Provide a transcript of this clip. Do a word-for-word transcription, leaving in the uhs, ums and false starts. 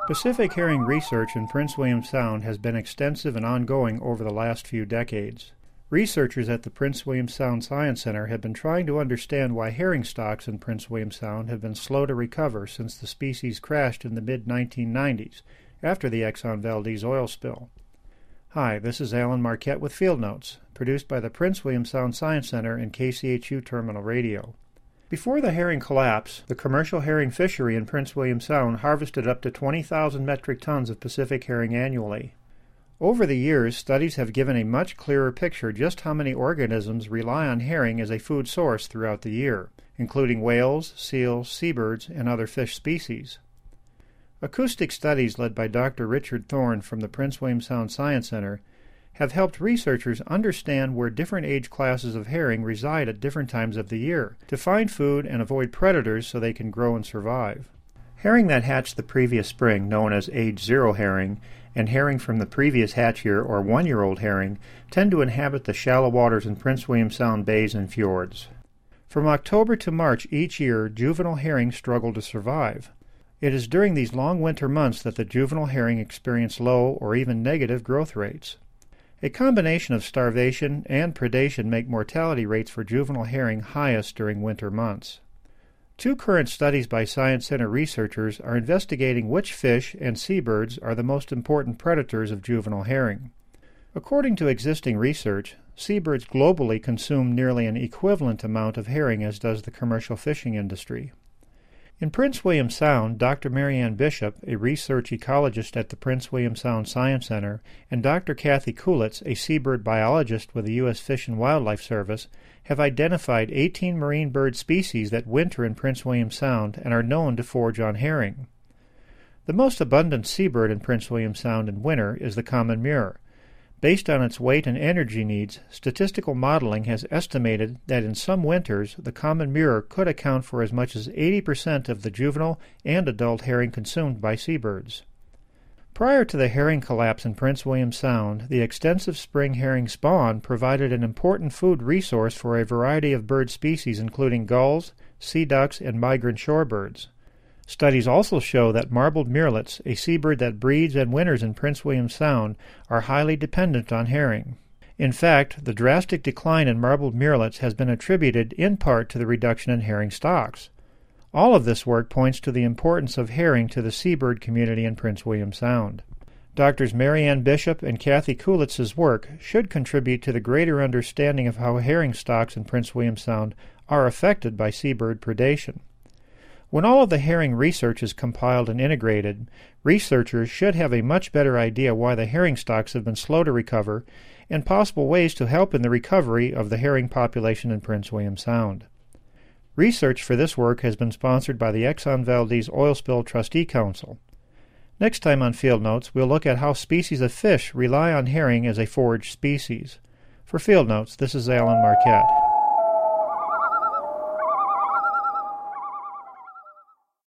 Pacific herring research in Prince William Sound has been extensive and ongoing over the last few decades. Researchers at the Prince William Sound Science Center have been trying to understand why herring stocks in Prince William Sound have been slow to recover since the species crashed in the mid nineteen nineties after the Exxon Valdez oil spill. Hi, this is Alan Marquette with Field Notes, produced by the Prince William Sound Science Center and K C H U Terminal Radio. Before the herring collapse, the commercial herring fishery in Prince William Sound harvested up to twenty thousand metric tons of Pacific herring annually. Over the years, studies have given a much clearer picture just how many organisms rely on herring as a food source throughout the year, including whales, seals, seabirds, and other fish species. Acoustic studies led by Doctor Richard Thorne from the Prince William Sound Science Center have helped researchers understand where different age classes of herring reside at different times of the year to find food and avoid predators so they can grow and survive. Herring that hatched the previous spring, known as age zero herring, and herring from the previous hatch year or one-year-old herring tend to inhabit the shallow waters in Prince William Sound bays and fjords. From October to March each year, juvenile herring struggle to survive. It is during these long winter months that the juvenile herring experience low or even negative growth rates. A combination of starvation and predation make mortality rates for juvenile herring highest during winter months. Two current studies by Science Center researchers are investigating which fish and seabirds are the most important predators of juvenile herring. According to existing research, seabirds globally consume nearly an equivalent amount of herring as does the commercial fishing industry. In Prince William Sound, Doctor Mary Ann Bishop, a research ecologist at the Prince William Sound Science Center, and Doctor Kathy Kulitz, a seabird biologist with the U S Fish and Wildlife Service, have identified eighteen marine bird species that winter in Prince William Sound and are known to forage on herring. The most abundant seabird in Prince William Sound in winter is the common murre. Based on its weight and energy needs, statistical modeling has estimated that in some winters the common murre could account for as much as eighty percent of the juvenile and adult herring consumed by seabirds. Prior to the herring collapse in Prince William Sound, the extensive spring herring spawn provided an important food resource for a variety of bird species including gulls, sea ducks, and migrant shorebirds. Studies also show that marbled murrelets, a seabird that breeds and winters in Prince William Sound, are highly dependent on herring. In fact, the drastic decline in marbled murrelets has been attributed in part to the reduction in herring stocks. All of this work points to the importance of herring to the seabird community in Prince William Sound. Doctors Mary Ann Bishop and Kathy Kulitz's work should contribute to the greater understanding of how herring stocks in Prince William Sound are affected by seabird predation. When all of the herring research is compiled and integrated, researchers should have a much better idea why the herring stocks have been slow to recover and possible ways to help in the recovery of the herring population in Prince William Sound. Research for this work has been sponsored by the Exxon Valdez Oil Spill Trustee Council. Next time on Field Notes, we'll look at how species of fish rely on herring as a forage species. For Field Notes, this is Alan Marquette.